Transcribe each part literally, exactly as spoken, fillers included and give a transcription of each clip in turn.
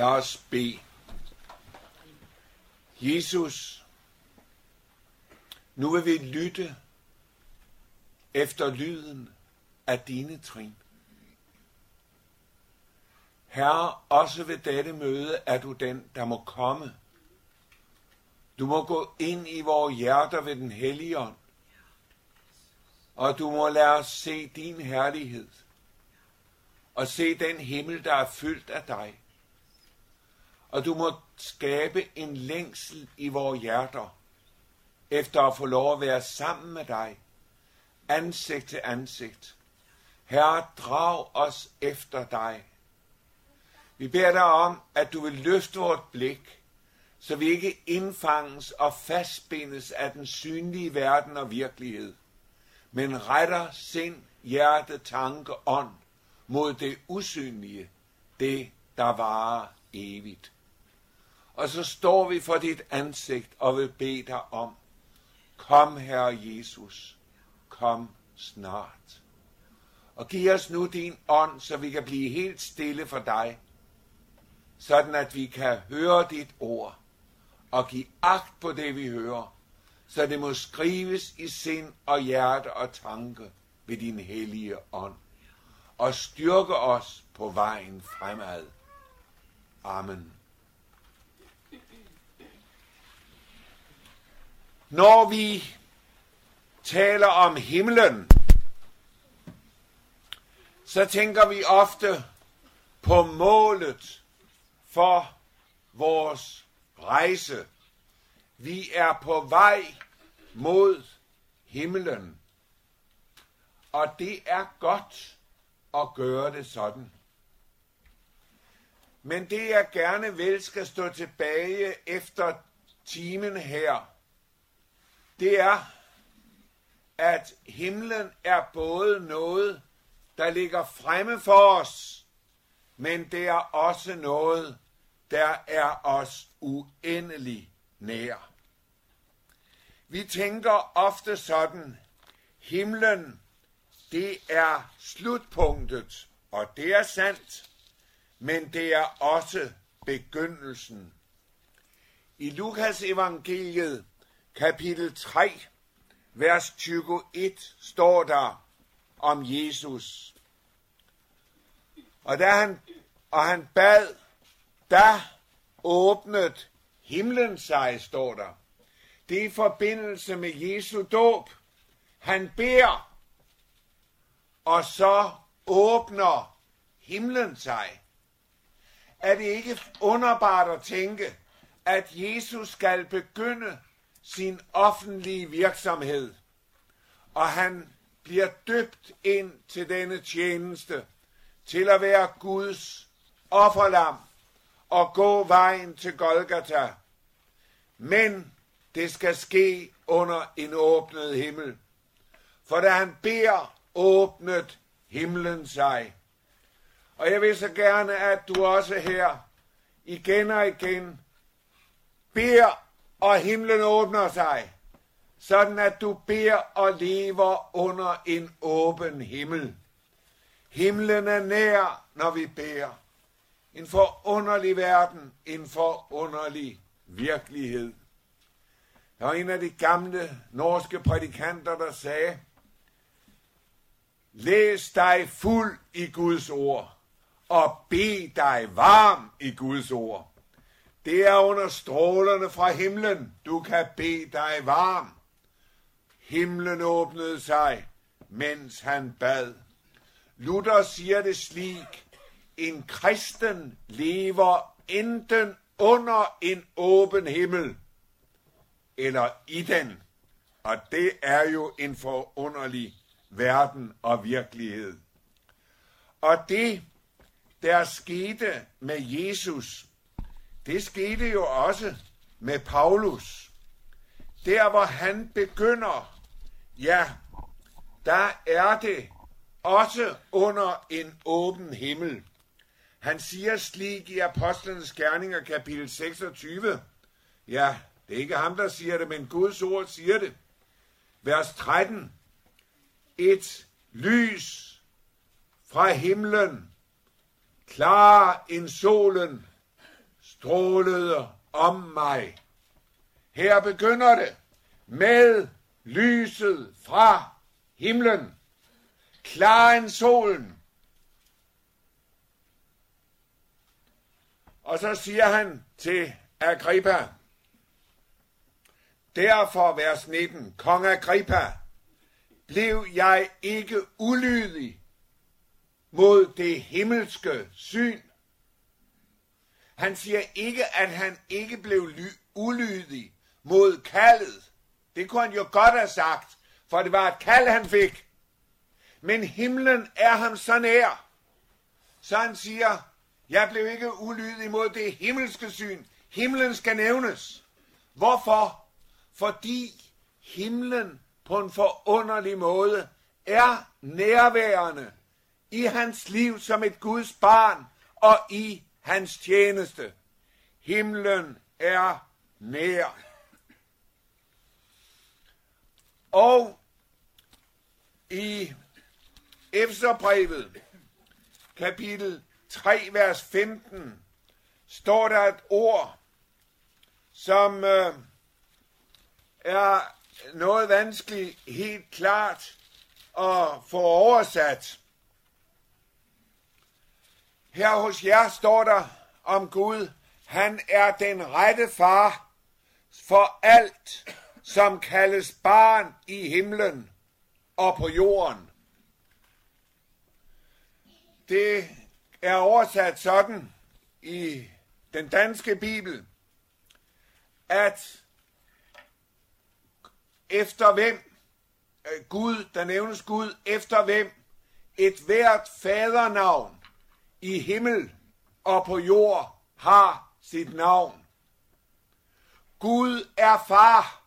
Lad os bede. Jesus, nu vil vi lytte efter lyden af dine trin. Herre, også ved dette møde er du den, der må komme. Du må gå ind i vores hjerter ved den hellige ånd, og du må lade os se din herlighed, og se den himmel, der er fyldt af dig. Og du må skabe en længsel i vores hjerter, efter at få lov at være sammen med dig, ansigt til ansigt. Herre, drag os efter dig. Vi beder dig om, at du vil løfte vort blik, så vi ikke indfanges og fastbindes af den synlige verden og virkelighed, men retter sind, hjerte, tanke, ånd mod det usynlige, det, der varer evigt. Og så står vi for dit ansigt og vil bede dig om, kom, Herre Jesus, kom snart. Og giv os nu din ånd, så vi kan blive helt stille for dig, sådan at vi kan høre dit ord og give agt på det, vi hører, så det må skrives i sind og hjerte og tanke ved din hellige ånd, og styrke os på vejen fremad. Amen. Når vi taler om himlen, så tænker vi ofte på målet for vores rejse. Vi er på vej mod himlen, og det er godt at gøre det sådan. Men det jeg gerne vil skal stå tilbage efter timen her, det er, at himlen er både noget, der ligger fremme for os, men det er også noget, der er os uendelig nær. Vi tænker ofte sådan, himlen, det er slutpunktet, og det er sandt, men det er også begyndelsen. I Lukas evangeliet, kapitel tre, vers tyve-et, står der om Jesus. Og da han, og han bad, da åbnede himlen sig, står der. Det er i forbindelse med Jesu dåb. Han beder, og så åbner himlen sig. Er det ikke underbart at tænke, at Jesus skal begynde sin offentlige virksomhed, og han bliver døbt ind til denne tjeneste, til at være Guds offerlam og gå vejen til Golgata. Men det skal ske under en åbnet himmel. For da han beder, åbnet himlen sig. Og jeg vil så gerne, at du også her igen og igen beder, og himlen åbner sig, sådan at du beder og lever under en åben himmel. Himlen er nær, når vi beder. En forunderlig verden, en forunderlig virkelighed. Der var en af de gamle norske prædikanter, der sagde, læs dig fuld i Guds ord, og bed dig varm i Guds ord. Det er under strålerne fra himlen, du kan bede dig varm. Himlen åbnede sig, mens han bad. Luther siger det slik, en kristen lever enten under en åben himmel, eller i den. Og det er jo en forunderlig verden og virkelighed. Og det, der skete med Jesus, det skete jo også med Paulus. Der, hvor han begynder, ja, der er det også under en åben himmel. Han siger slik i Apostlenes Gerninger, kapitel seksogtyve. Ja, det er ikke ham, der siger det, men Guds ord siger det. Vers tretten. Et lys fra himlen, klar end solen, strålede om mig. Her begynder det med lyset fra himlen, klar end solen. Og så siger han til Agrippa, derfor vers nitten, kong Agrippa, blev jeg ikke ulydig mod det himmelske syn. Han siger ikke, at han ikke blev ly- ulydig mod kaldet. Det kunne han jo godt have sagt, for det var et kald, han fik. Men himlen er ham så nær. Så han siger, jeg blev ikke ulydig mod det himmelske syn. Himlen skal nævnes. Hvorfor? Fordi himlen på en forunderlig måde er nærværende i hans liv som et Guds barn og i hans tjeneste. Himlen er nær. Og i Efeserbrevet, kapitel tre, vers femten, står der et ord, som øh, er noget vanskeligt helt klart at få oversat. Her hos jer står der om Gud, han er den rette far for alt, som kaldes barn i himlen og på jorden. Det er oversat sådan i den danske bibel, at efter hvem Gud, der nævnes Gud, efter hvem et hvert fadernavn i himmel og på jord har sit navn. Gud er far,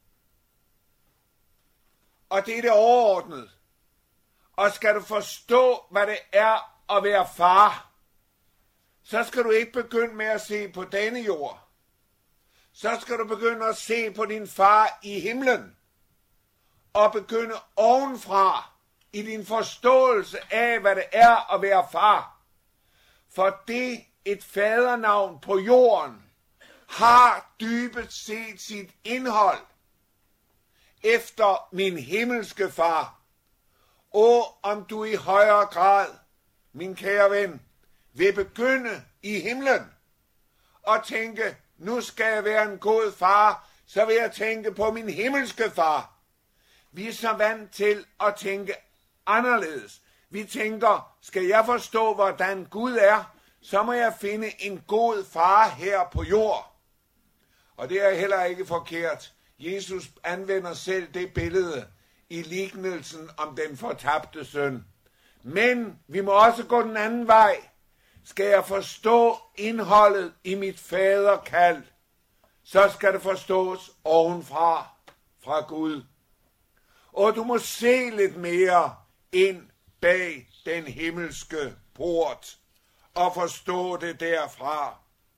og det er det overordnede. Og skal du forstå, hvad det er at være far, så skal du ikke begynde med at se på denne jord. Så skal du begynde at se på din far i himlen, og begynde ovenfra i din forståelse af, hvad det er at være far. For det et fadernavn på jorden har dybest set sit indhold efter min himmelske far. Og om du i højere grad, min kære ven, vil begynde i himlen og tænke, nu skal jeg være en god far, så vil jeg tænke på min himmelske far. Vi er så vant til at tænke anderledes. Vi tænker, skal jeg forstå, hvordan Gud er, så må jeg finde en god far her på jord. Og det er heller ikke forkert. Jesus anvender selv det billede i lignelsen om den fortabte søn. Men vi må også gå den anden vej. Skal jeg forstå indholdet i mit faderkald, så skal det forstås ovenfra, fra Gud. Og du må se lidt mere ind bag den himmelske port og forstå det derfra.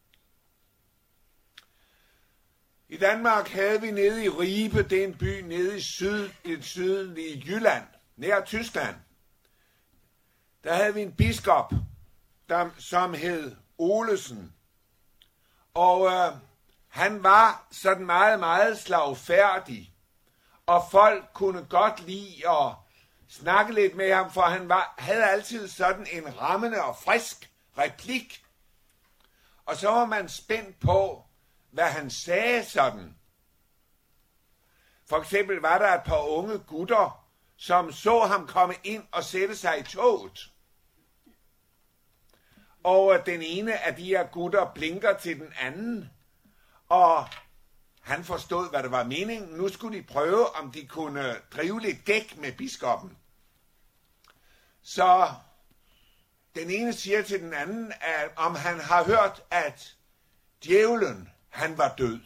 I Danmark havde vi nede i Ribe, det er en by nede i syd, det sydlige Jylland, nær Tyskland. Der havde vi en biskop, der, som hed Olesen. Og øh, han var sådan meget, meget slagfærdig. Og folk kunne godt lide at snakke lidt med ham, for han var, havde altid sådan en rammende og frisk replik. Og så var man spændt på, hvad han sagde sådan. For eksempel var der et par unge gutter, som så ham komme ind og sætte sig i toget. Og den ene af de her gutter blinker til den anden, og han forstod, hvad det var meningen. Nu skulle de prøve, om de kunne drive lidt gæk med biskoppen. Så den ene siger til den anden, at om han har hørt, at djævlen, han var død.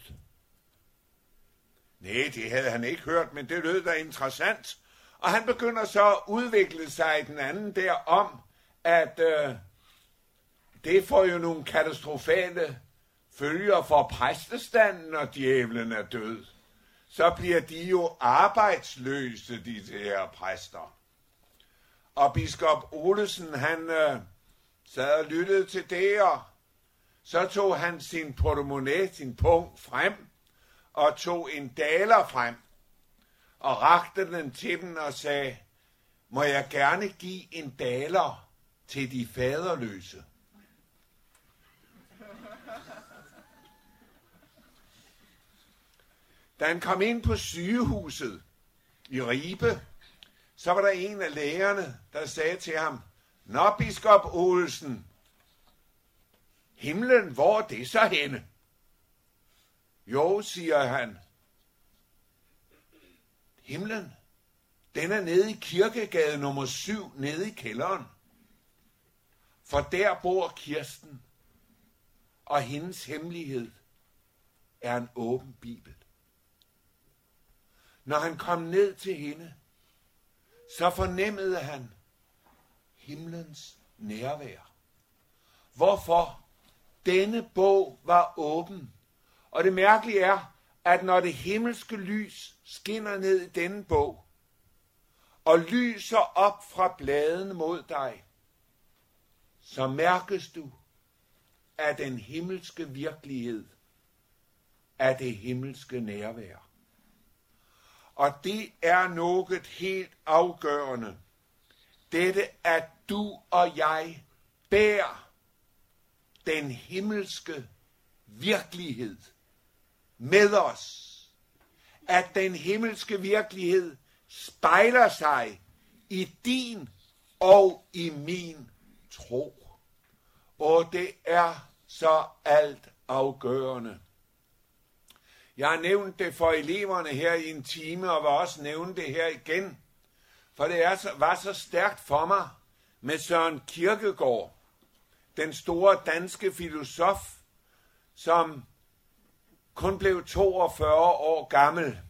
Nej, det havde han ikke hørt, men det lød da interessant. Og han begynder så at udvikle sig den anden der om, at øh, det får jo nogle katastrofale følger for præstestanden, når djævlen er død. Så bliver de jo arbejdsløse, de her præster. Og biskop Olesen, han øh, sad og lyttede til det, og Så tog han sin portemonnaie, sin pung frem, og tog en daler frem, og rakte den til dem og sagde, må jeg gerne give en daler til de faderløse. Da han kom ind på sygehuset i Ribe, så var der en af lægerne, der sagde til ham, nå, biskop Olsen, himlen, hvor er det så henne? Jo, siger han, himlen, den er nede i Kirkegade nummer syv, nede i kælderen. For der bor Kirsten, og hendes hemmelighed er en åben bibel. Når han kom ned til hende, så fornemmede han himlens nærvær. Hvorfor? Denne bog var åben. Og det mærkelige er, at når det himmelske lys skinner ned i denne bog, og lyser op fra bladene mod dig, så mærkes du af den himmelske virkelighed, af det himmelske nærvær. Og det er noget helt afgørende. Dette, at du og jeg bærer den himmelske virkelighed med os. At den himmelske virkelighed spejler sig i din og i min tro. Og det er så alt afgørende. Jeg har nævnt det for eleverne her i en time, og vil også nævne det her igen. For det er så, var så stærkt for mig med Søren Kierkegaard, den store danske filosof, som kun blev toogfyrre år gammel.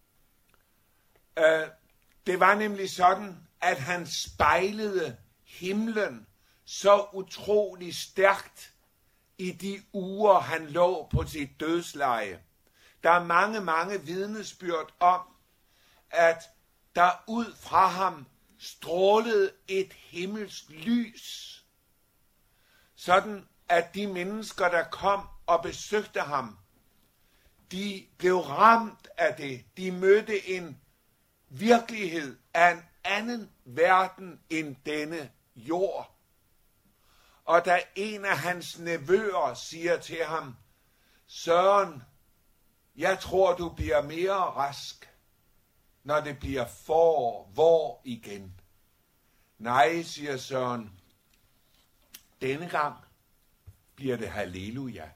Det var nemlig sådan, at han spejlede himlen så utrolig stærkt i de uger, han lå på sit dødsleje. Der er mange, mange vidnesbyrd om, at der ud fra ham strålede et himmelsk lys, sådan at de mennesker, der kom og besøgte ham, de blev ramt af det. De mødte en virkelighed af en anden verden end denne jord. Og da en af hans nevøer siger til ham, Søren, jeg tror, du bliver mere rask, når det bliver forår, vår igen. Nej, siger Søren, denne gang bliver det halleluja.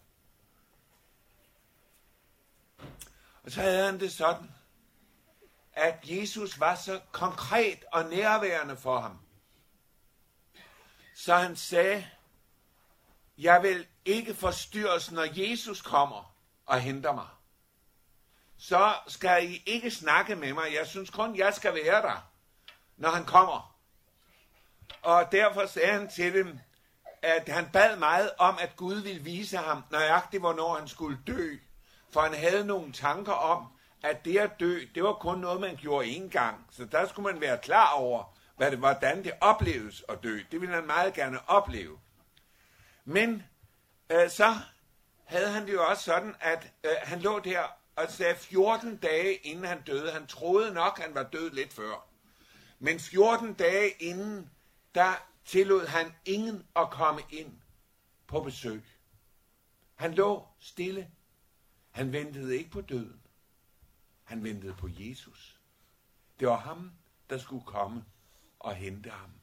Og så havde han det sådan, at Jesus var så konkret og nærværende for ham. Så han sagde, jeg vil ikke forstyrres, når Jesus kommer og henter mig. Så skal I ikke snakke med mig. Jeg synes kun, jeg skal være der, når han kommer. Og derfor sagde han til dem, at han bad meget om, at Gud ville vise ham nøjagtigt, hvornår han skulle dø. For han havde nogle tanker om, at det at dø, det var kun noget, man gjorde én gang. Så der skulle man være klar over, hvad det, hvordan det opleves at dø. Det ville han meget gerne opleve. Men øh, så havde han det jo også sådan, at øh, han lå der og sagde fjorten dage inden han døde. Han troede nok, han var død lidt før. Men fjorten dage inden, der tillod han ingen at komme ind på besøg. Han lå stille. Han ventede ikke på døden. Han ventede på Jesus. Det var ham, der skulle komme og hente ham.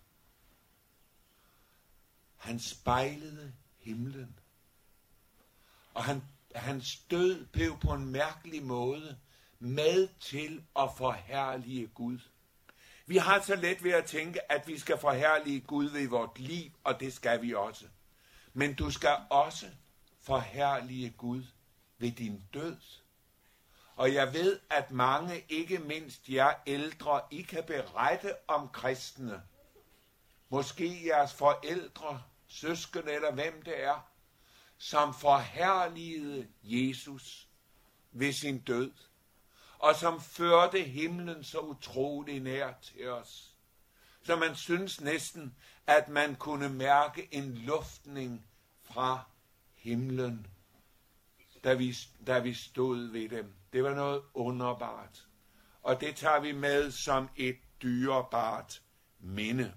Han spejlede himlen. Og han, hans død blev på en mærkelig måde med til at forherlige Gud. Vi har så let ved at tænke, at vi skal forherlige Gud ved vort liv, og det skal vi også. Men du skal også forherlige Gud ved din død. Og jeg ved, at mange, ikke mindst jer ældre, I kan berette om kristne. Måske jeres forældre, søskende eller hvem det er, som forherligede Jesus ved sin død, og som førte himlen så utrolig nær til os. Så man synes næsten, at man kunne mærke en luftning fra himlen, da vi, da vi stod ved dem. Det var noget underbart. Og det tager vi med som et dyrebart minde.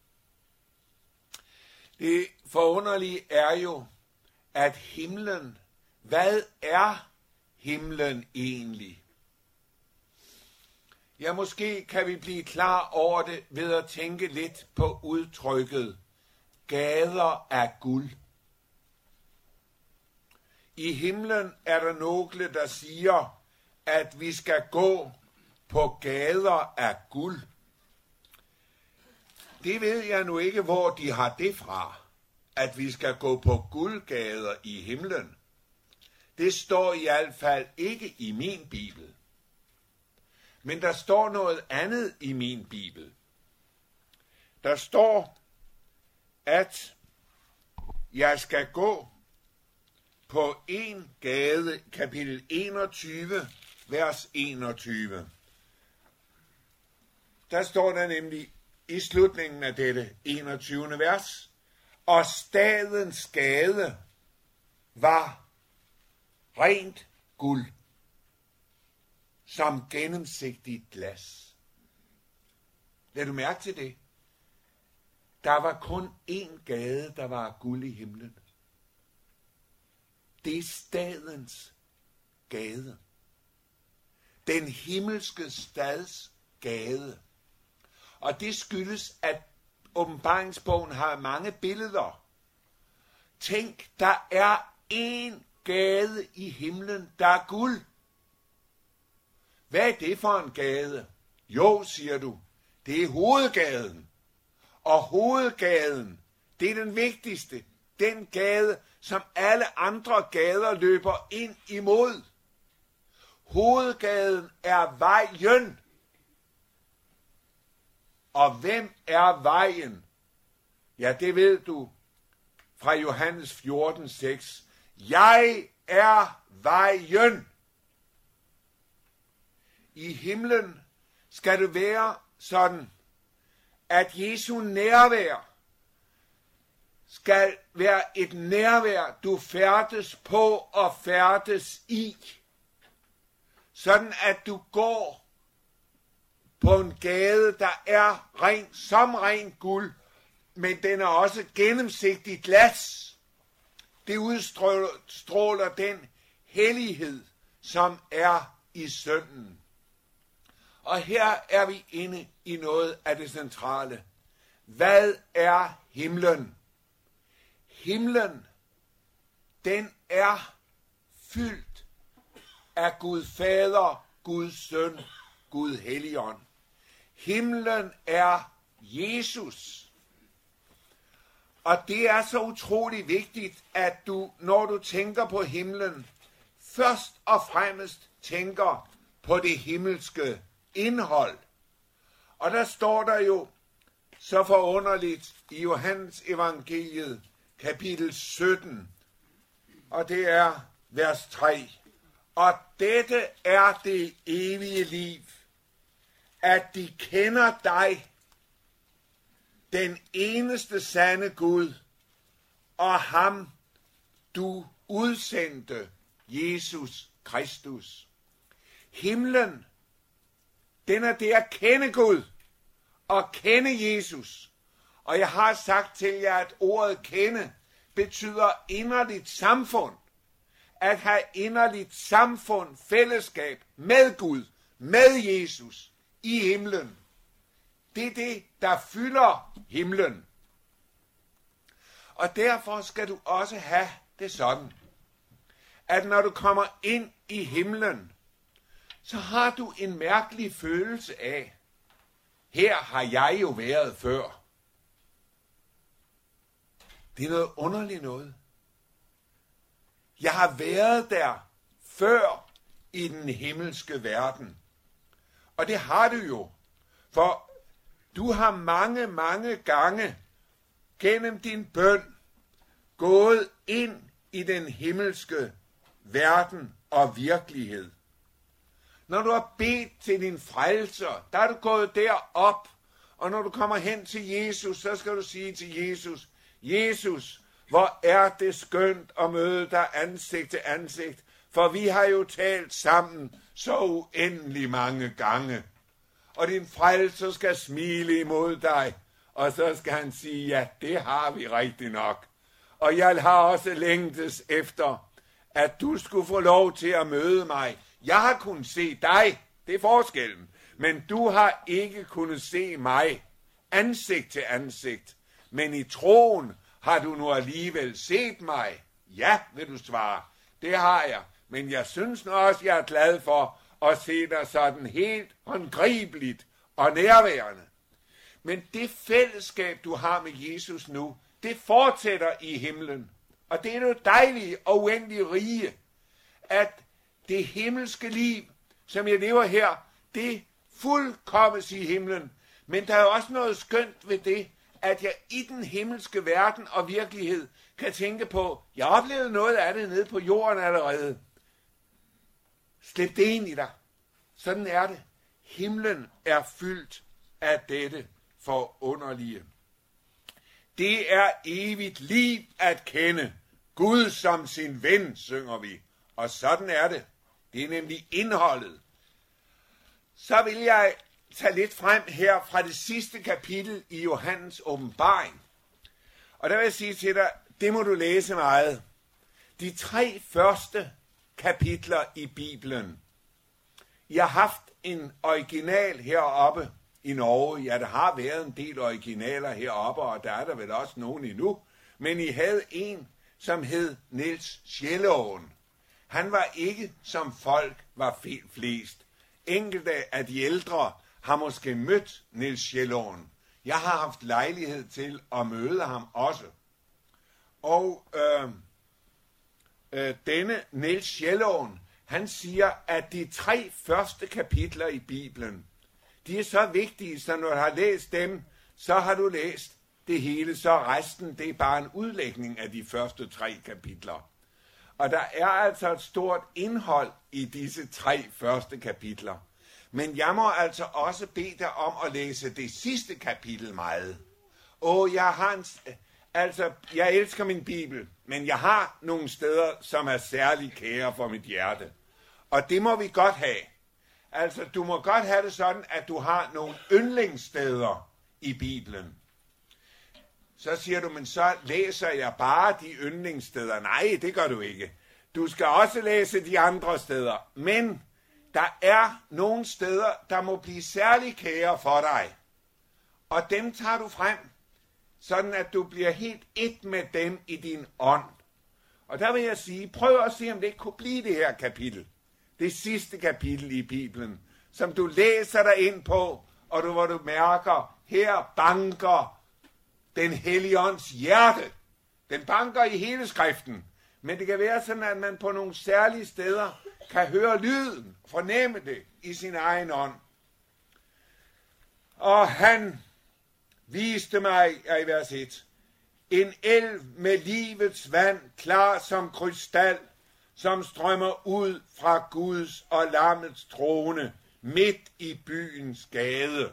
Det forunderlige er jo, at himlen, hvad er himlen egentlig? Ja, måske kan vi blive klar over det ved at tænke lidt på udtrykket gader af guld. I himlen er der nogle, der siger, at vi skal gå på gader af guld. Det ved jeg nu ikke, hvor de har det fra, at vi skal gå på guldgader i himlen. Det står i hvert fald ikke i min bibel. Men der står noget andet i min bibel. Der står, at jeg skal gå på en gade, kapitel enogtyve, vers enogtyve. Der står der nemlig i slutningen af dette enogtyvende vers, og stadens gade var rent guld, som gennemsigtigt glas. Lad du mærke til det? Der var kun én gade, der var guld i himlen. Det er stadens gade. Den himmelske stads gade. Og det skyldes, at åbenbaringsbogen har mange billeder. Tænk, der er én gade i himlen, der er guld. Hvad er det for en gade? Jo, siger du, det er hovedgaden. Og hovedgaden, det er den vigtigste. Den gade, som alle andre gader løber ind imod. Hovedgaden er vejen. Og hvem er vejen? Ja, det ved du fra Johannes fjorten seks. Jeg er vejen. I himlen skal det være sådan, at Jesu nærvær skal være et nærvær, du færdes på og færdes i. Sådan at du går på en gade, der er ren, som ren guld, men den er også gennemsigtig glas. Det udstråler den hellighed, som er i sønnen. Og her er vi inde i noget af det centrale. Hvad er himlen? Himlen, den er fyldt af Gud Fader, Gud Søn, Gud Helligånd. Himlen er Jesus. Og det er så utrolig vigtigt, at du, når du tænker på himlen, først og fremmest tænker på det himmelske indhold. Og der står der jo så forunderligt i Johannes evangeliet, kapitel sytten, og det er vers tre. Og dette er det evige liv, at de kender dig, den eneste sande Gud, og ham, du udsendte, Jesus Kristus. Himlen, den er det at kende Gud og kende Jesus. Og jeg har sagt til jer, at ordet kende betyder inderligt samfund. At have inderligt samfund, fællesskab med Gud, med Jesus i himlen. Det er det, der fylder himlen. Og derfor skal du også have det sådan, at når du kommer ind i himlen, så har du en mærkelig følelse af, her har jeg jo været før. Det er noget underligt noget. Jeg har været der før i den himmelske verden. Og det har du jo, for du har mange, mange gange gennem din bøn gået ind i den himmelske verden og virkelighed. Når du har bedt til din frelser, der er du gået derop, og når du kommer hen til Jesus, så skal du sige til Jesus, Jesus, hvor er det skønt at møde dig ansigt til ansigt, for vi har jo talt sammen så uendelig mange gange. Og din frelser skal smile imod dig, og så skal han sige, ja, det har vi rigtig nok. Og jeg har også længtes efter, at du skulle få lov til at møde mig. Jeg har kunnet se dig, det er forskellen, men du har ikke kunnet se mig ansigt til ansigt. Men i troen har du nu alligevel set mig. Ja, vil du svare, det har jeg. Men jeg synes nu også, jeg er glad for at se dig sådan helt håndgribeligt og nærværende. Men det fællesskab, du har med Jesus nu, det fortsætter i himlen. Og det er jo dejligt og uendelig rige, at det himmelske liv, som jeg lever her, det fuldkommes i himlen. Men der er også noget skønt ved det, at jeg i den himmelske verden og virkelighed kan tænke på, jeg oplevede noget af det nede på jorden allerede. Slip det ind i dig. Sådan er det. Himlen er fyldt af dette forunderlige. Det er evigt liv at kende. Gud som sin ven, synger vi. Og sådan er det. Det er nemlig indholdet. Så vil jeg tage lidt frem her fra det sidste kapitel i Johannes åbenbaring. Og der vil jeg sige til dig, det må du læse meget. De tre første kapitler i Bibelen. Jeg har haft en original heroppe i Norge. Ja, der har været en del originaler heroppe, og der er der vel også nogen endnu. Men I havde en, som hed Niels Sjælåen. Han var ikke, som folk var flest. Enkelte af de ældre har måske mødt Niels Sjælåen. Jeg har haft lejlighed til at møde ham også. Og øh, øh, denne Niels Sjælåen, han siger, at de tre første kapitler i Bibelen, de er så vigtige, så når du har læst dem, så har du læst det hele, så resten, det er bare en udlægning af de første tre kapitler. Og der er altså et stort indhold i disse tre første kapitler. Men jeg må altså også bede dig om at læse det sidste kapitel meget. Og jeg har en, altså, jeg elsker min Bibel, men jeg har nogle steder, som er særlig kære for mit hjerte. Og det må vi godt have. Altså, du må godt have det sådan, at du har nogle yndlingssteder i Bibelen. Så siger du, men så læser jeg bare de yndlingssteder. Nej, det gør du ikke. Du skal også læse de andre steder. Men der er nogle steder, der må blive særlig kære for dig. Og dem tager du frem, sådan at du bliver helt et med dem i din ånd. Og der vil jeg sige, prøv at se, om det ikke kunne blive det her kapitel. Det sidste kapitel i Bibelen, som du læser dig ind på, og du, hvor du mærker, her banker den hellige ånds hjerte. Den banker i hele skriften. Men det kan være sådan, at man på nogle særlige steder kan høre lyden, fornemme det i sin egen ånd. Og han viste mig, i vers et, en elv med livets vand, klar som krystal, som strømmer ud fra Guds og lammets trone, midt i byens gade.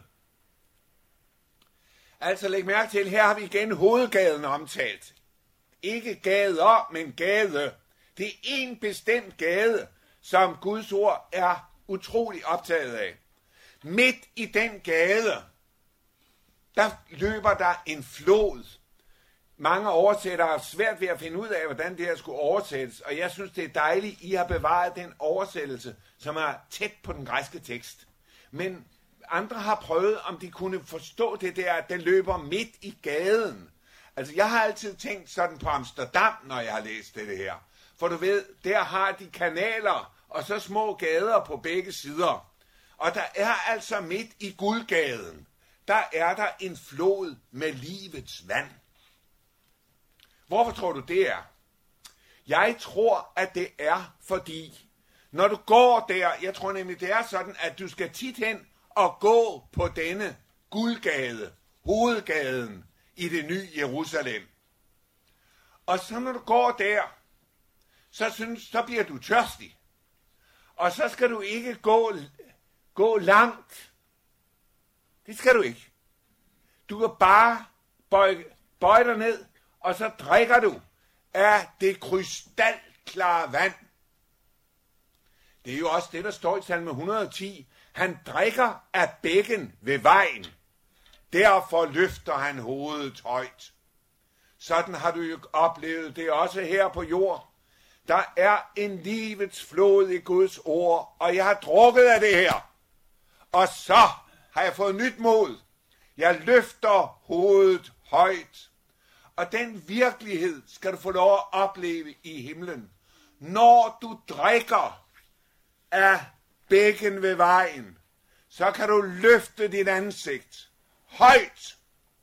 Altså læg mærke til, her har vi igen hovedgaden omtalt. Ikke gader, men gade. Det er en bestemt gade, som Guds ord er utrolig optaget af. Midt i den gade, der løber der en flod. Mange oversættere har svært ved at finde ud af, hvordan det her skulle oversættes, og jeg synes, det er dejligt, I har bevaret den oversættelse, som er tæt på den græske tekst. Men andre har prøvet, om de kunne forstå det der, at den løber midt i gaden. Altså, jeg har altid tænkt sådan på Amsterdam, når jeg har læst det her. For du ved, der har de kanaler, og så små gader på begge sider. Og der er altså midt i Guldgaden, der er der en flod med livets vand. Hvorfor tror du det er? Jeg tror, at det er fordi, når du går der, jeg tror nemlig det er sådan, at du skal tit hen og gå på denne Guldgade, hovedgaden i det nye Jerusalem. Og så når du går der, så, synes, så bliver du tørstig. Og så skal du ikke gå, gå langt. Det skal du ikke. Du kan bare bøje, bøje dig ned og så drikker du af det krystalklare vand. Det er jo også det, der står i salme et hundrede og ti. Han drikker af bækken ved vejen. Derfor løfter han hovedet højt. Sådan har du jo oplevet det også her på jord. Der er en livets flod i Guds ord, og jeg har drukket af det her. Og så har jeg fået nyt mod. Jeg løfter hovedet højt. Og den virkelighed skal du få lov at opleve i himlen. Når du drikker af bækken ved vejen, så kan du løfte dit ansigt højt.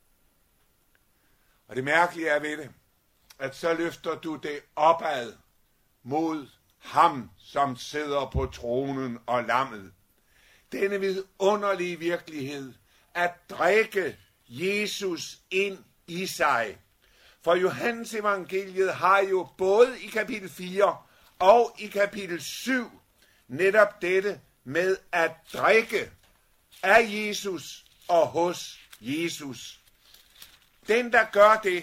Og det mærkelige er ved det, at så løfter du det opad mod ham, som sidder på tronen og lammet. Denne vidunderlige virkelighed, at drikke Jesus ind i sig. For Johannes evangeliet har jo både i kapitel fire og i kapitel syv netop dette med at drikke af Jesus og hos Jesus. Den, der gør det,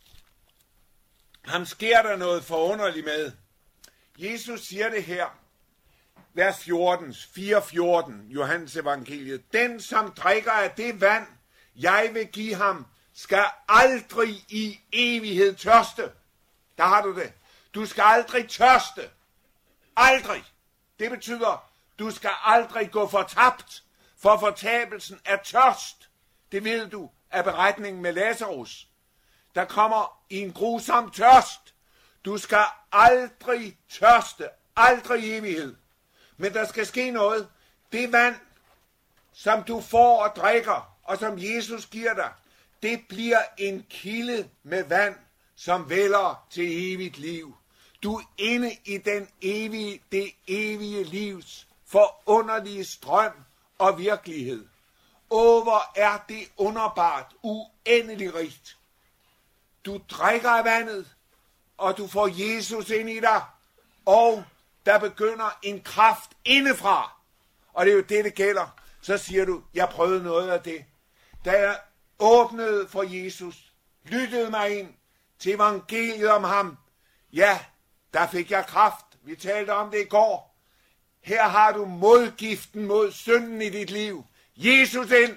ham sker der noget forunderligt med. Jesus siger det her, vers fjorten, fire fjorten, Johannes evangeliet. Den, som drikker af det vand, jeg vil give ham, skal aldrig i evighed tørste. Der har du det. Du skal aldrig tørste. Aldrig. Det betyder, du skal aldrig gå fortabt, for fortabelsen er tørst. Det ved du af beretningen med Lazarus. Der kommer i en grusom tørst. Du skal aldrig tørste. Aldrig i evighed. Men der skal ske noget. Det vand, som du får og drikker, og som Jesus giver dig, det bliver en kilde med vand, som vælder til evigt liv. Du er inde i den evige, det evige livs forunderlige strøm og virkelighed. Åh, hvor er det underbart, uendelig rigt. Du drikker af vandet, og du får Jesus ind i dig, og der begynder en kraft indefra. Og det er jo det, det gælder. Så siger du, jeg prøvede noget af det. Da jeg åbnede for Jesus, lyttede mig ind til evangeliet om ham, ja, der fik jeg kraft. Vi talte om det i går. Her har du modgiften mod synden i dit liv. Jesus ind.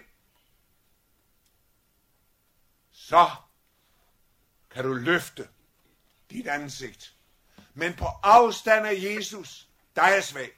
Så kan du løfte dit ansigt. Men på afstand af Jesus, der er jeg svag.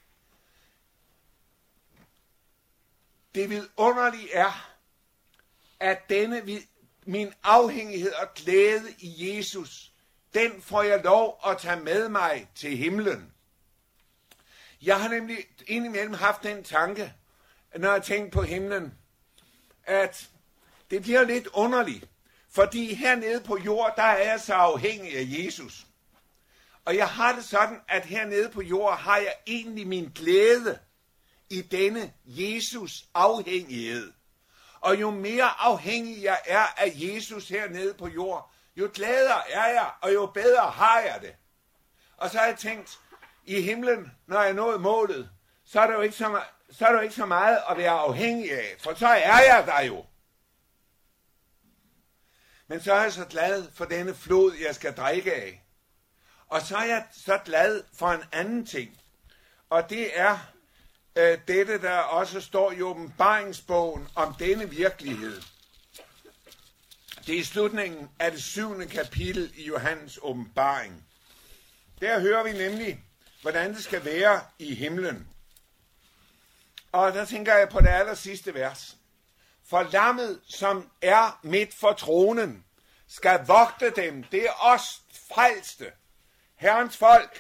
Det vidunderlige er, at denne min afhængighed og glæde i Jesus, den får jeg lov at tage med mig til himlen. Jeg har nemlig indimellem haft den tanke, når jeg tænker på himlen, at det bliver lidt underligt, fordi hernede på jord, der er jeg så afhængig af Jesus. Og jeg har det sådan, at hernede på jord har jeg egentlig min glæde i denne Jesus afhængighed. Og jo mere afhængig jeg er af Jesus hernede på jord, jo gladere er jeg, og jo bedre har jeg det. Og så har jeg tænkt, i himlen, når jeg nåede målet, så er der jo ikke så, så er der jo ikke så meget at være afhængig af, for så er jeg der jo. Men så er jeg så glad for denne flod, jeg skal drikke af. Og så er jeg så glad for en anden ting. Og det er øh, dette, der også står i åbenbaringsbogen om denne virkelighed. Det er i slutningen af det syvende kapitel i Johannes åbenbaring. Der hører vi nemlig, hvordan det skal være i himlen. Og der tænker jeg på det aller sidste vers. For lammet, som er midt for tronen, skal vogte dem. Det er os frelste, Herrens folk.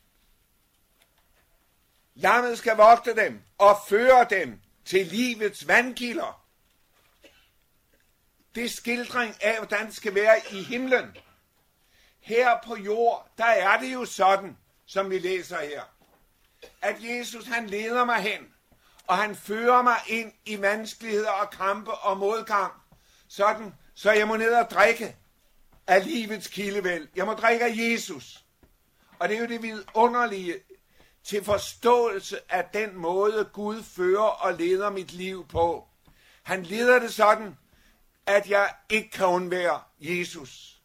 Lammet skal vogte dem og føre dem til livets vandkilder. Det er skildring af, hvordan det skal være i himlen. Her på jord, der er det jo sådan, som vi læser her, at Jesus han leder mig hen, og han fører mig ind i vanskeligheder og kampe og modgang, sådan, så jeg må ned og drikke af livets kildevæld. Jeg må drikke af Jesus. Og det er jo det vidunderlige til forståelse af den måde, Gud fører og leder mit liv på. Han leder det sådan, at jeg ikke kan undvære Jesus.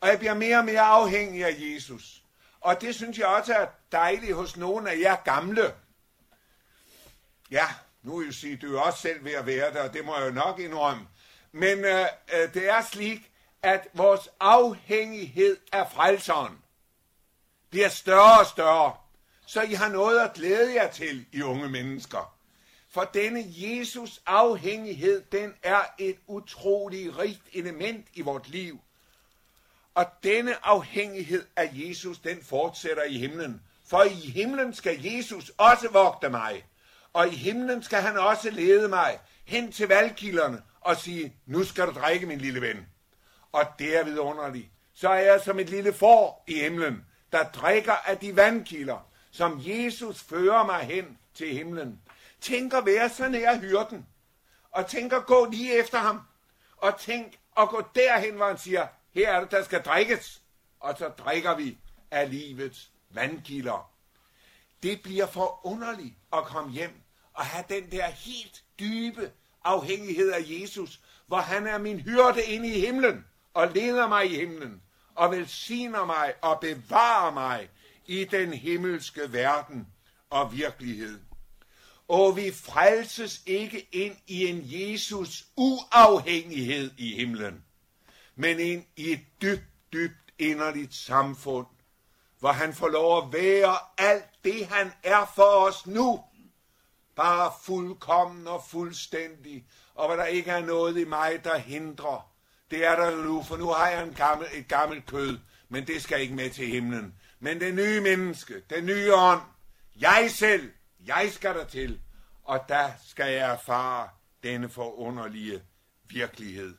Og jeg bliver mere og mere afhængig af Jesus. Og det synes jeg også er dejligt hos nogle af jer gamle. Ja, nu vil jeg sige, du er også selv ved at være der, og det må jeg jo nok indrømme. Men øh, øh, det er slik, at vores afhængighed af frelseren bliver større og større, så I har noget at glæde jer til, I unge mennesker. For denne Jesus afhængighed, den er et utroligt rigt element i vort liv. Og denne afhængighed af Jesus, den fortsætter i himlen. For i himlen skal Jesus også vogte mig. Og i himlen skal han også lede mig hen til valgkilderne og sige, nu skal du drikke, min lille ven. Og det er vidunderligt. Så er jeg som et lille får i himlen, der drikker af de vandkilder, som Jesus fører mig hen til himlen. Tænk at være så nær hyrden. Og tænk at gå lige efter ham. Og tænk at gå derhen, hvor han siger, her er det, der skal drikkes. Og så drikker vi af livets vandkilder. Det bliver forunderligt at komme hjem og have den der helt dybe afhængighed af Jesus, hvor han er min hyrde inde i himlen og leder mig i himlen og velsigner mig og bevarer mig i den himmelske verden og virkelighed. Og vi frelses ikke ind i en Jesus uafhængighed i himlen, men ind i et dybt, dybt inderligt samfund, hvor han får lov at være alt det, han er for os nu, bare fuldkommen og fuldstændig, og hvor der ikke er noget i mig, der hindrer. Det er der nu, for nu har jeg en gammel, et gammelt kød, men det skal ikke med til himlen. Men det nye menneske, den nye ånd, jeg selv, jeg skal der til, og der skal jeg erfare denne forunderlige virkelighed.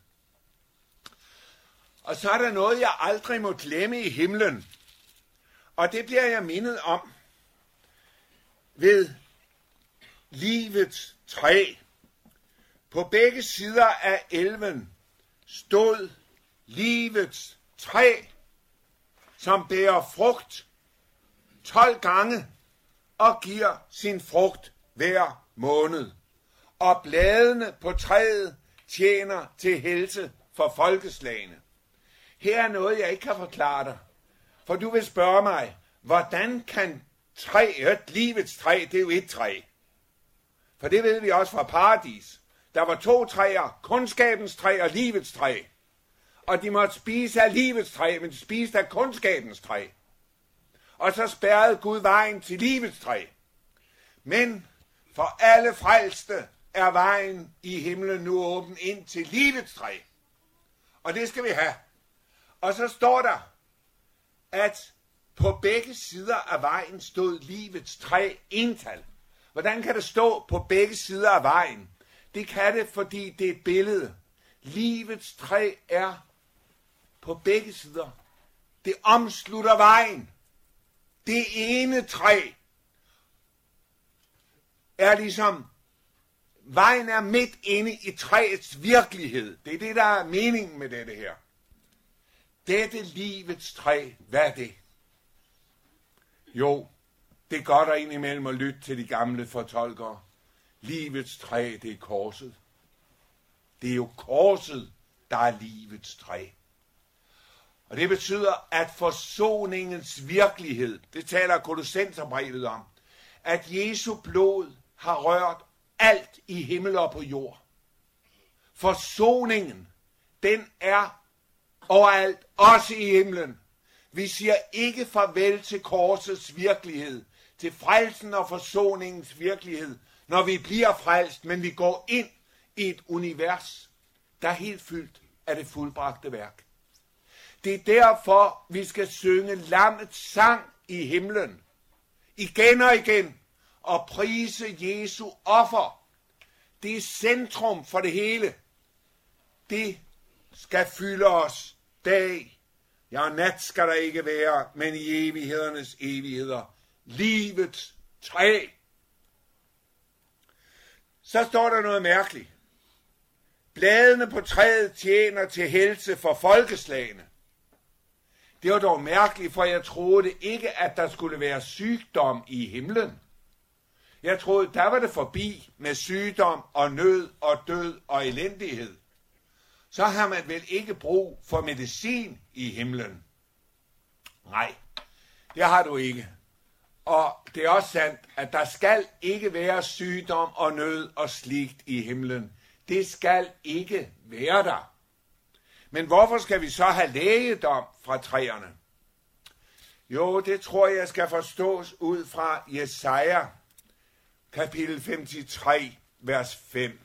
Og så er der noget, jeg aldrig må glemme i himlen, og det bliver jeg mindet om ved livets træ. På begge sider af elven stod livets træ, som bærer frugt tolv gange og giver sin frugt hver måned. Og bladene på træet tjener til helse for folkeslagene. Her er noget, jeg ikke kan forklare dig. For du vil spørge mig, hvordan kan træet, livets træ, det er jo et træ. For det ved vi også fra paradis. Der var to træer, kundskabens træ og livets træ. Og de måtte spise af livets træ, men de spiste af kundskabens træ. Og så spærrede Gud vejen til livets træ. Men for alle frelste er vejen i himlen nu åben ind til livets træ. Og det skal vi have. Og så står der, at på begge sider af vejen stod livets træ ental. Hvordan kan det stå på begge sider af vejen? Det kan det, fordi det er et billede. Livets træ er på begge sider. Det omslutter vejen. Det ene træ er ligesom, vejen er midt inde i træets virkelighed. Det er det, der er meningen med dette her. Dette livets træ, hvad er det? Jo, det er godt at indimellem at lytte til de gamle fortolkere. Livets træ, det er korset. Det er jo korset, der er livets træ. Og det betyder, at forsoningens virkelighed, det taler Kolossenserbrevet om, at Jesu blod har rørt alt i himmel og på jord. Forsoningen, den er overalt, også i himlen. Vi siger ikke farvel til korsets virkelighed, til frelsen og forsoningens virkelighed, når vi bliver frelst, men vi går ind i et univers, der er helt fyldt af det fuldbragte værk. Det er derfor, vi skal synge lammets sang i himlen, igen og igen, og prise Jesu offer. Det er centrum for det hele. Det skal fylde os dag. Ja, nat skal der ikke være, men i evighedernes evigheder. Livets træ. Så står der noget mærkeligt. Bladene på træet tjener til helse for folkeslagene. Det var dog mærkeligt, for jeg troede ikke, at der skulle være sygdom i himlen. Jeg troede, der var det forbi med sygdom og nød og død og elendighed. så har man vel ikke brug for medicin i himlen? Nej, det har du ikke. Og det er også sandt, at der skal ikke være sygdom og nød og sligt i himlen. Det skal ikke være der. Men hvorfor skal vi så have lægedom fra træerne? Jo, det tror jeg skal forstås ud fra Jesaja, kapitel femogtres, vers fem.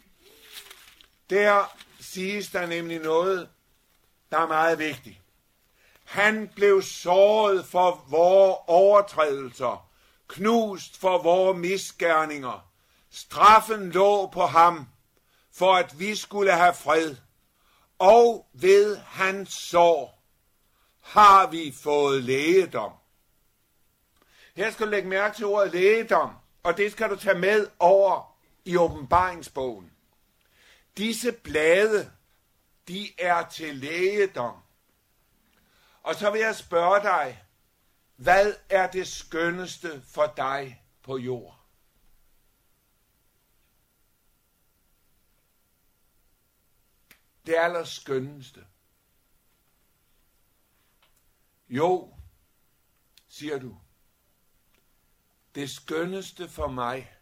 Der siges der nemlig noget, der er meget vigtigt. Han blev såret for vores overtrædelser, knust for vores misgerninger. Straffen lå på ham, for at vi skulle have fred. Og ved hans sår har vi fået lægedom. Her skal du lægge mærke til ordet lægedom, og det skal du tage med over i åbenbaringsbogen. Disse blade, de er til lægedom. Og så vil jeg spørge dig, hvad er det skønneste for dig på jord? Det allerskønneste. Jo, siger du. Det skønneste for mig,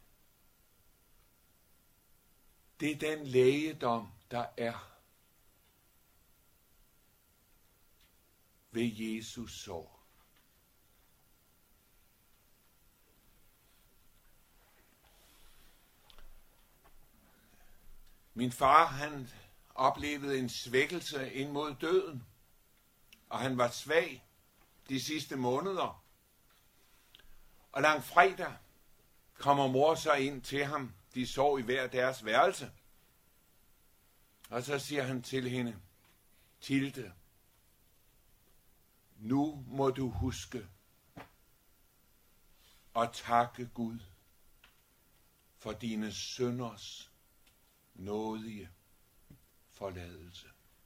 det er den lægedom, der er ved Jesus sår. Min far, han oplevede en svækkelse ind mod døden, og han var svag de sidste måneder. Og langfredag kommer mor så ind til ham. De sov i hver deres værelse. Og så siger han til hende, Tilde, nu må du huske at takke Gud for dine synders nådige forladelse.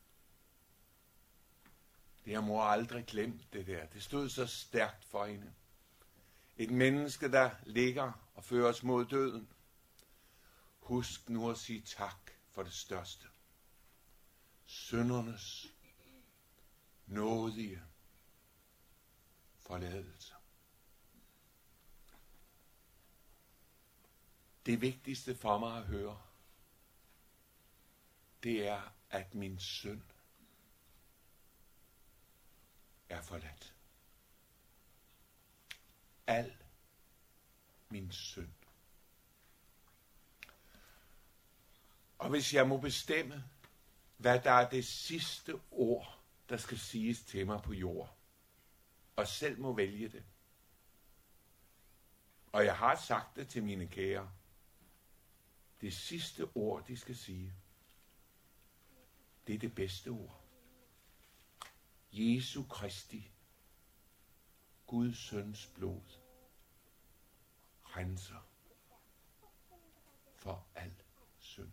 Det har mor aldrig glemt, det der. Det stod så stærkt for hende. Et menneske, der ligger og føres mod døden. Husk nu at sige tak for det største. Syndernes nådige forladelse. Det vigtigste for mig at høre, det er, at min synd er forladt. Al min synd. Og hvis jeg må bestemme, hvad der er det sidste ord, der skal siges til mig på jord, og selv må vælge det. Og jeg har sagt det til mine kære. Det sidste ord, de skal sige, det er det bedste ord. Jesu Kristi, Guds søns blod, renser for al synd.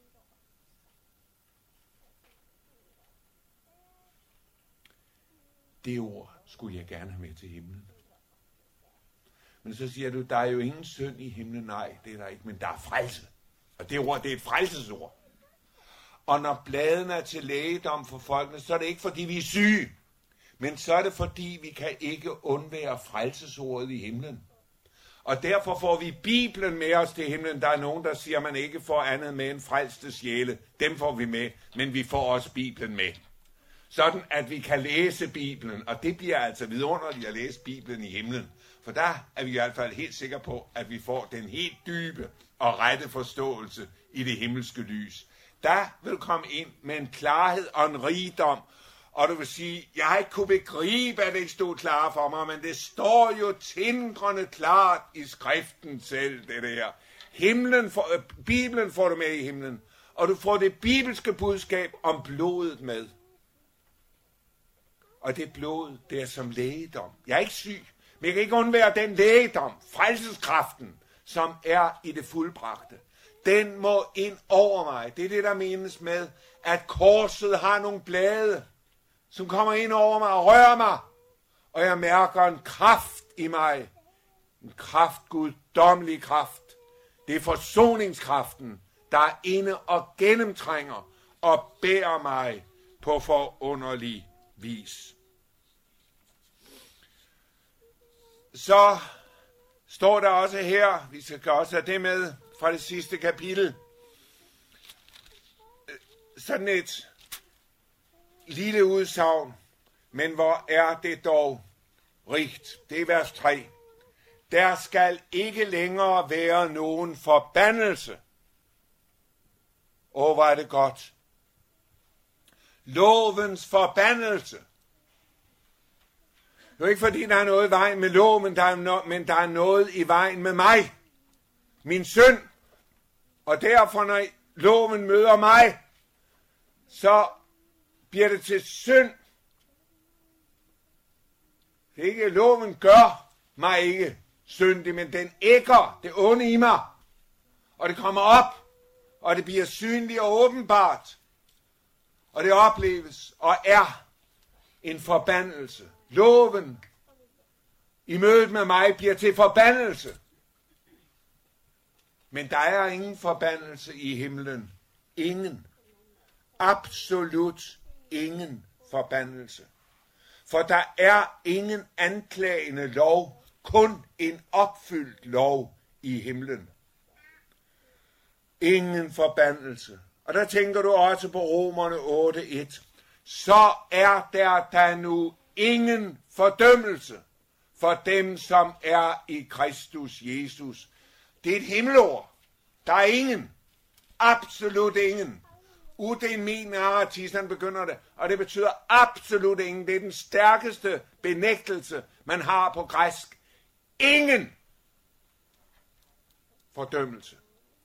Det ord skulle jeg gerne have med til himlen. Men så siger du, der er jo ingen synd i himlen. Nej, det er der ikke, men der er frelse. Og det ord, det er et frelsesord. Og når bladene er til lægedom for folkene, så er det ikke fordi vi er syge, men så er det fordi vi kan ikke undvære frelsesordet i himlen. Og derfor får vi Bibelen med os til himlen. Der er nogen, der siger, at man ikke får andet med end frelste sjæle. Dem får vi med, men vi får også Bibelen med. Sådan at vi kan læse Bibelen, og det bliver altså vidunderligt at læse Bibelen i himlen. For der er vi i hvert fald helt sikre på, at vi får den helt dybe og rette forståelse i det himmelske lys. Der vil komme ind med en klarhed og en rigdom, og du vil sige, jeg har ikke kunne begribe, at det ikke stod klar for mig, men det står jo tindrende klart i skriften selv, det der. Himlen får, øh, Bibelen får du med i himlen, og du får det bibelske budskab om blodet med. Og det blod, det er som lægedom. Jeg er ikke syg, men jeg kan ikke undvære den lægedom, frelseskraften, som er i det fuldbragte. Den må ind over mig. Det er det, der menes med, at korset har nogle blade, som kommer ind over mig og rører mig. Og jeg mærker en kraft i mig. En kraft, guddommelig kraft. Det er forsoningskraften, der er inde og gennemtrænger og bærer mig på forunderlig vis. Så står der også her, vi skal også have det med fra det sidste kapitel, sådan et lille udsagn, men hvor er det dog rigt. Det er vers tre. Der skal ikke længere være nogen forbandelse. Åh, hvor er det godt. Lovens forbandelse. Det er ikke fordi, der er noget i vejen med lov, men der er, no- men der er noget i vejen med mig. Min synd. Og derfor, når loven møder mig, så bliver det til synd. Det er ikke, loven gør mig ikke syndig, men den ægger det onde i mig. Og det kommer op, og det bliver synligt og åbenbart. Og det opleves og er en forbandelse. Loven i mødet med mig bliver til forbandelse. Men der er ingen forbandelse i himlen. Ingen. Absolut ingen forbandelse. For der er ingen anklagende lov, kun en opfyldt lov i himlen. Ingen forbandelse. Og der tænker du også på Romerne otte et. Så er der da nu ingen fordømmelse for dem, som er i Kristus Jesus. Det er et himmelord. Der er ingen. Absolut ingen. Uden min aratis, han begynder det. Og det betyder absolut ingen. Det er den stærkeste benægtelse, man har på græsk. Ingen fordømmelse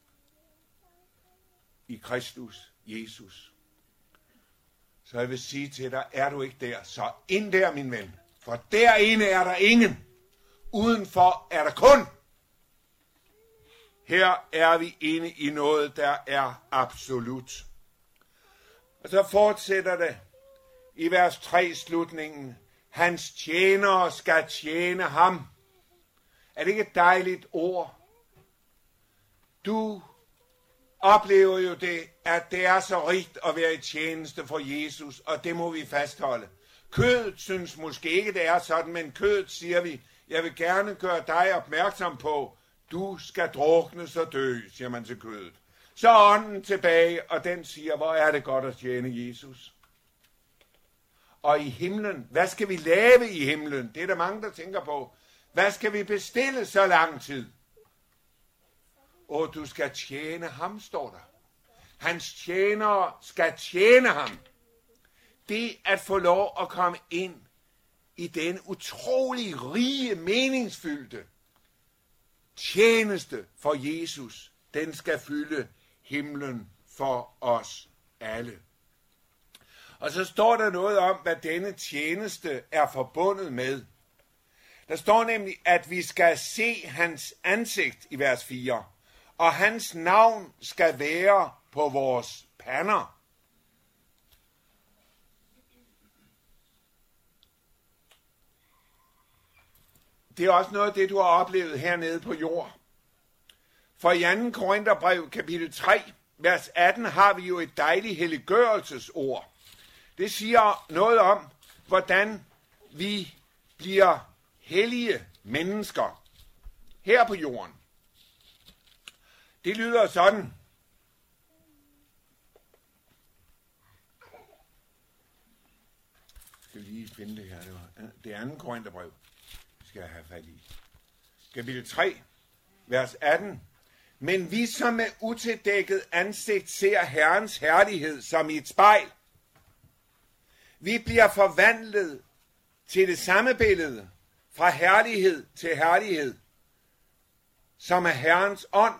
i Kristus Jesus. Så jeg vil sige til dig, er du ikke der, så ind der, min ven. For derinde er der ingen. Udenfor er der kun. Her er vi inde i noget, der er absolut. Og så fortsætter det i vers tre slutningen. Hans tjenere skal tjene ham. Er det ikke et dejligt ord? Du oplever jo det, at det er så rigt at være i tjeneste for Jesus, og det må vi fastholde. Kødet synes måske ikke, det er sådan, men kødet siger vi, jeg vil gerne gøre dig opmærksom på, du skal druknes og dø, siger man til kødet. Så er ånden tilbage, og den siger, hvor er det godt at tjene Jesus. Og i himlen, hvad skal vi lave i himlen? Det er der mange, der tænker på. Hvad skal vi bestille så lang tid? Og du skal tjene ham, står der. Hans tjenere skal tjene ham. Det at få lov at komme ind i den utrolig rige, meningsfyldte tjeneste for Jesus, den skal fylde himlen for os alle. Og så står der noget om, hvad denne tjeneste er forbundet med. Der står nemlig, at vi skal se hans ansigt i vers fire, og hans navn skal være på vores pander. Det er også noget af det, du har oplevet hernede på jord. For i anden Korintherbrev, kapitel tre, vers atten, har vi jo et dejligt helliggørelsesord. Det siger noget om, hvordan vi bliver hellige mennesker her på jorden. Det lyder sådan. Jeg skal lige finde det her. Det, var, det er anden Korintherbrev, skal jeg have fat i. Kapitel tre, vers atten. Men vi som med utildækket ansigt ser Herrens herlighed som i et spejl. Vi bliver forvandlet til det samme billede, fra herlighed til herlighed, som er Herrens ånd.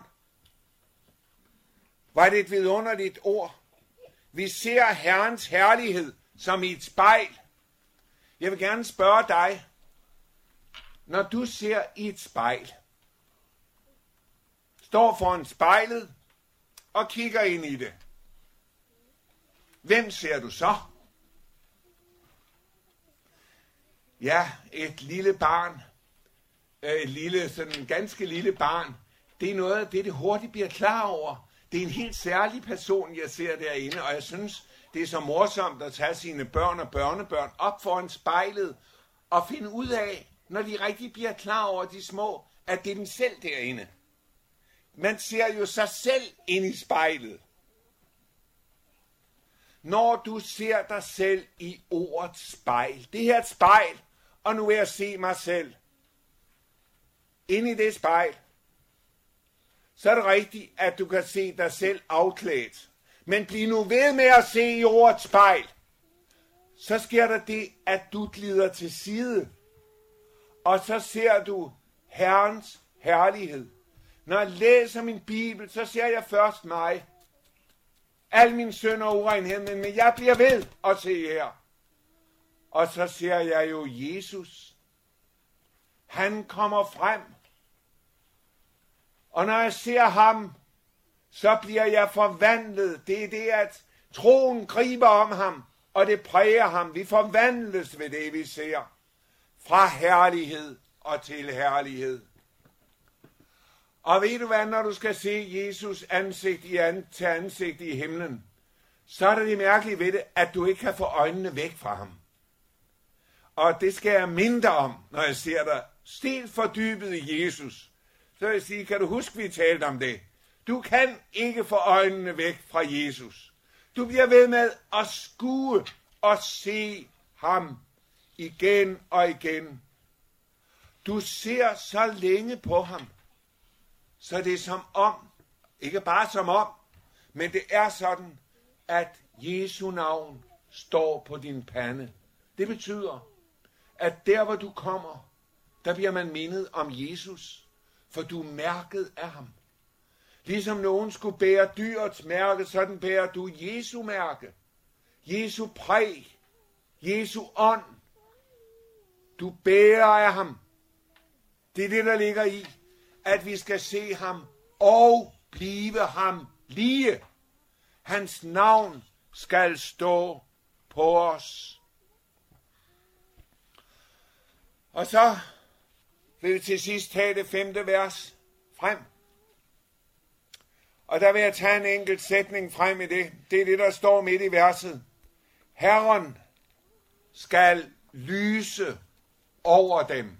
Var det et vidunderligt ord? Vi ser Herrens herlighed som i et spejl. Jeg vil gerne spørge dig, når du ser i et spejl, står foran spejlet og kigger ind i det, hvem ser du så? Ja, et lille barn, et lille, sådan ganske lille barn, det er noget af det, det hurtigt bliver klar over. Det er en helt særlig person, jeg ser derinde, og jeg synes, det er så morsomt at tage sine børn og børnebørn op foran spejlet og finde ud af, når de rigtig bliver klar over de små, at det er dem selv derinde. Man ser jo sig selv ind i spejlet. Når du ser dig selv i ordets spejl, det her er et spejl, og nu vil jeg se mig selv. Ind i det spejl, så er det rigtigt, at du kan se dig selv afklædt. Men bliv nu ved med at se i ordets spejl. Så sker der det, at du glider til side. Og så ser du Herrens herlighed. Når jeg læser min Bibel, så ser jeg først mig. Al min synd og urenhed, men jeg bliver ved at se her. Og så ser jeg jo Jesus. Han kommer frem. Og når jeg ser ham, så bliver jeg forvandlet. Det er det, at troen griber om ham, og det præger ham. Vi forvandles ved det, vi ser. Fra herlighed og til herlighed. Og ved du hvad, når du skal se Jesus ansigt i an, til ansigt i himlen, så er det det mærkelige ved det, at du ikke kan få øjnene væk fra ham. Og det skal jeg mindre om, når jeg ser dig stigt fordybet i Jesus. Så vil jeg sige, kan du huske, vi talte om det? Du kan ikke få øjnene væk fra Jesus. Du bliver ved med at skue og se ham igen og igen. Du ser så længe på ham, så det er som om, ikke bare som om, men det er sådan, at Jesu navn står på din pande. Det betyder, at der hvor du kommer, der bliver man mindet om Jesus, for du er mærket af ham. Ligesom nogen skulle bære dyrets mærke, sådan bærer du Jesu mærke. Jesu præg. Jesu ånd. Du bærer af ham. Det er det, der ligger i, at vi skal se ham og blive ham lige. Hans navn skal stå på os. Og så vil vi til sidst tage det femte vers frem. Og der vil jeg tage en enkelt sætning frem i det. Det er det, der står midt i verset. Herren skal lyse over dem.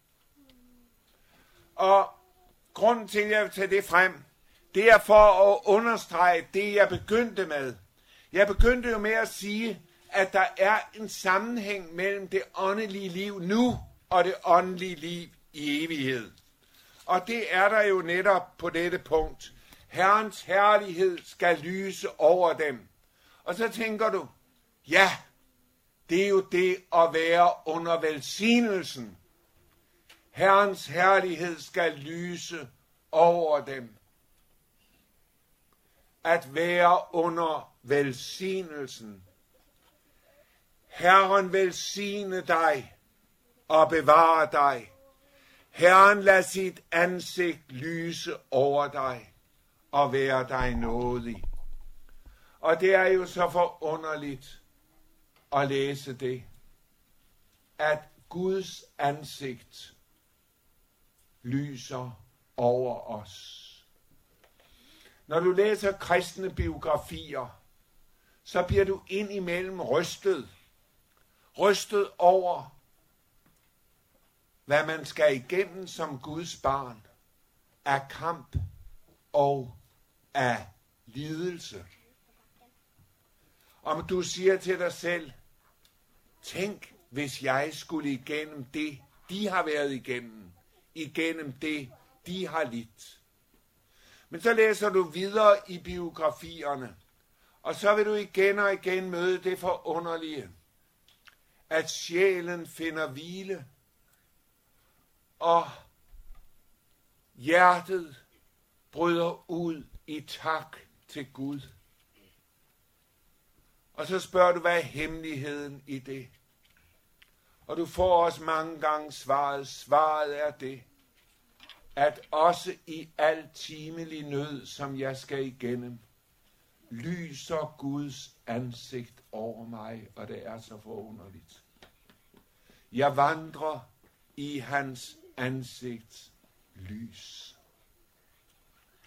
Og grunden til, at jeg vil tage det frem, det er for at understrege det, jeg begyndte med. Jeg begyndte jo med at sige, at der er en sammenhæng mellem det åndelige liv nu og det åndelige liv i evighed. Og det er der jo netop på dette punkt. Herrens herlighed skal lyse over dem. Og så tænker du, ja, det er jo det at være under velsignelsen. Herrens herlighed skal lyse over dem. At være under velsignelsen. Herren velsigne dig og bevare dig. Herren lad sit ansigt lyse over dig og være dig nådig. Og det er jo så forunderligt at læse det, at Guds ansigt lyser over os. Når du læser kristne biografier, så bliver du indimellem rystet. Rystet over, hvad man skal igennem som Guds barn af kamp og af lidelse. Om du siger til dig selv, tænk, hvis jeg skulle igennem det, de har været igennem, igennem det, de har lidt. Men så læser du videre i biografierne, og så vil du igen og igen møde det forunderlige, at sjælen finder hvile, og hjertet bryder ud i tak til Gud. Og så spørger du, hvad er hemmeligheden i det? Og du får også mange gange svaret. Svaret er det, at også i al timelig nød, som jeg skal igennem, lyser Guds ansigt over mig, og det er så forunderligt. Jeg vandrer i hans ansigts lys.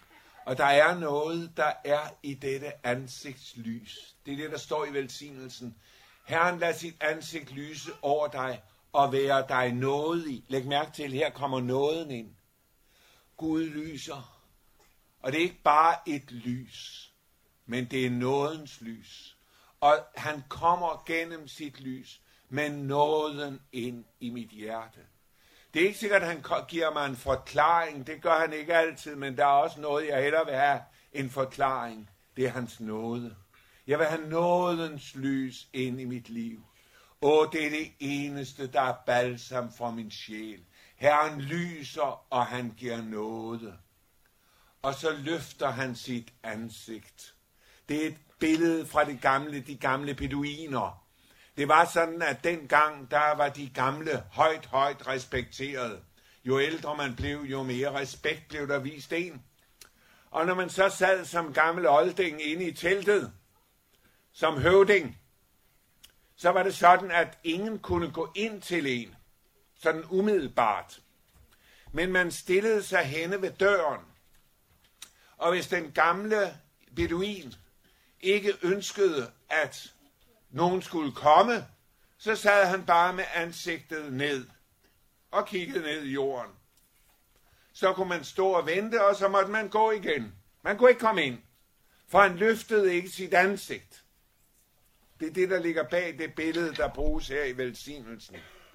Og der er noget, der er i dette ansigtslys. Det er det, der står i velsignelsen. Herren lader sit ansigt lyse over dig og være dig nådig. Læg mærke til, her kommer nåden ind. Gud lyser. Og det er ikke bare et lys, men det er nådens lys. Og han kommer gennem sit lys med nåden ind i mit hjerte. Det er ikke sikkert, at han giver mig en forklaring. Det gør han ikke altid, men der er også noget, jeg hellere vil have en forklaring. Det er hans nåde. Jeg vil have nådens lys ind i mit liv. Åh, det er det eneste, der er balsam for min sjæl. Herren lyser, og han giver nåde. Og så løfter han sit ansigt. Det er et billede fra det gamle, de gamle beduiner. Det var sådan, at dengang, der var de gamle højt, højt respekteret. Jo ældre man blev, jo mere respekt blev der vist en. Og når man så sad som gammel olding inde i teltet, som høvding, så var det sådan, at ingen kunne gå ind til en, sådan umiddelbart. Men man stillede sig henne ved døren. Og hvis den gamle beduin ikke ønskede, at nogen skulle komme, så sad han bare med ansigtet ned og kiggede ned i jorden. Så kunne man stå og vente, og så måtte man gå igen. Man kunne ikke komme ind, for han løftede ikke sit ansigt. Det er det, der ligger bag det billede, der bruges her i velsignelsen.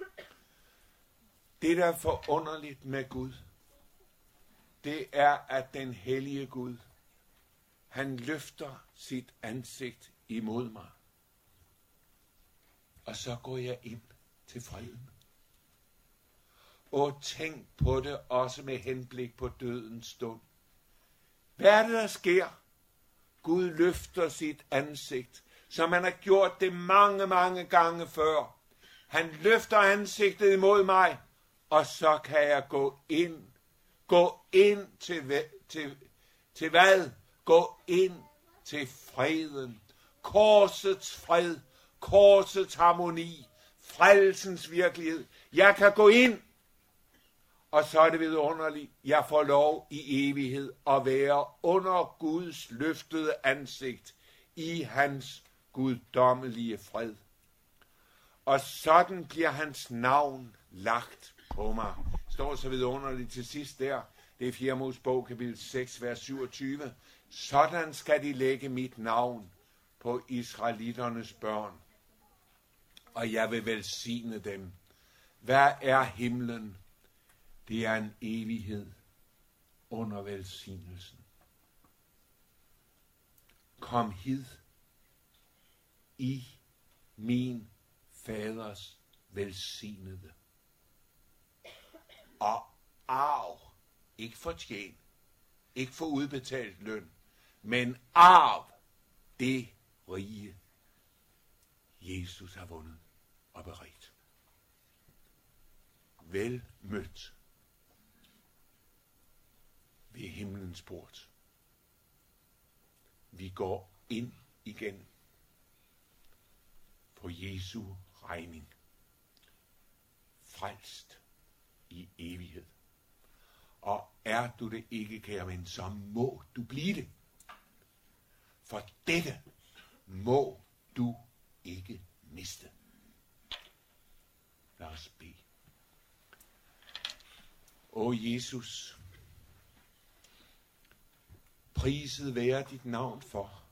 Det, der er forunderligt med Gud, det er, at den hellige Gud, han løfter sit ansigt imod mig. Og så går jeg ind til freden. Og tænk på det også med henblik på dødens stund. Hvad er det, der sker? Gud løfter sit ansigt, som han har gjort det mange, mange gange før. Han løfter ansigtet imod mig, og så kan jeg gå ind. Gå ind til, til, til hvad? Gå ind til freden. Korsets fred. Korsets harmoni. Frelsens virkelighed. Jeg kan gå ind. Og så er det vidunderligt. Jeg får lov i evighed at være under Guds løftede ansigt. I hans guddommelige fred. Og sådan bliver hans navn lagt på mig. Det står så vidunderligt til sidst der. Det er fjerde Mosebog, kapitel seks, vers syvogtyve. Sådan skal de lægge mit navn på israeliternes børn. Og jeg vil velsigne dem. Hvad er himlen? Det er en evighed under velsignelsen. Kom hid i min faders velsignede. Og arv, ikke fortjent, ikke for udbetalt løn, men arv det rige, Jesus har vundet og beredt. Vel mødt ved himlens port. Vi går ind igen på Jesu regning. Frelst i evighed. Og er du det ikke, kære ven, så må du blive det. For dette må du ikke miste. Lad os bede. O Jesus, priset være dit navn for,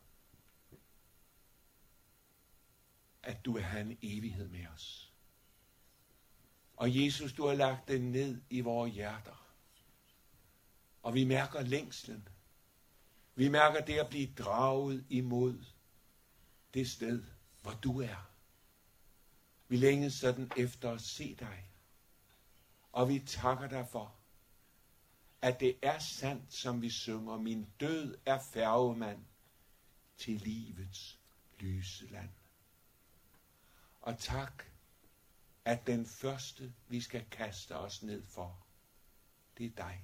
at du vil have en evighed med os. Og Jesus, du har lagt det ned i vores hjerter. Og vi mærker længslen. Vi mærker det at blive draget imod det sted, hvor du er. Vi længes sådan efter at se dig. Og vi takker dig for, at det er sandt, som vi synger. Min død er færgemand til livets lyse land. Og tak, at den første, vi skal kaste os ned for, det er dig.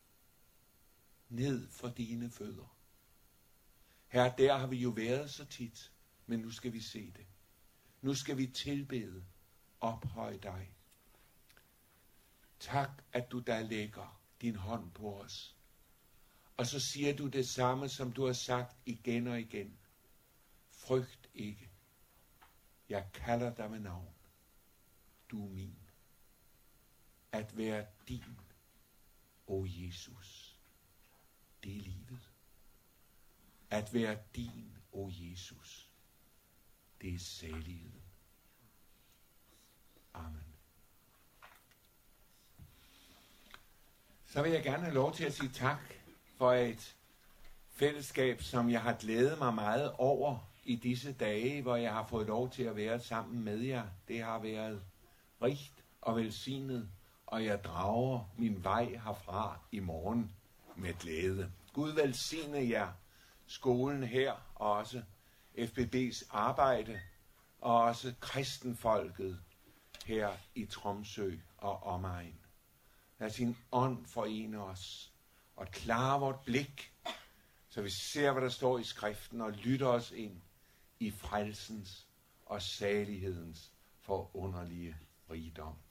Ned for dine fødder. Herre, der har vi jo været så tit, men nu skal vi se det. Nu skal vi tilbede, ophøje dig. Tak, at du der lægger din hånd på os, Og så siger du det samme, som du har sagt igen og igen. Frygt ikke. Jeg kalder dig med navn. Du er min. At være din, o Jesus, det er livet. At være din, o Jesus, det er saligheden. Amen. Så vil jeg gerne have lov til at sige tak for et fællesskab, som jeg har glædet mig meget over i disse dage, hvor jeg har fået lov til at være sammen med jer. Det har været rigt og velsignet, og jeg drager min vej herfra i morgen med glæde. Gud velsigne jer, skolen her, og også F B B's arbejde, og også kristenfolket her i Tromsø og omegn. Lad sin ånd forene os, og klare vort blik, så vi ser, hvad der står i skriften, og lytter os ind i frelsens og salighedens forunderlige rigdom.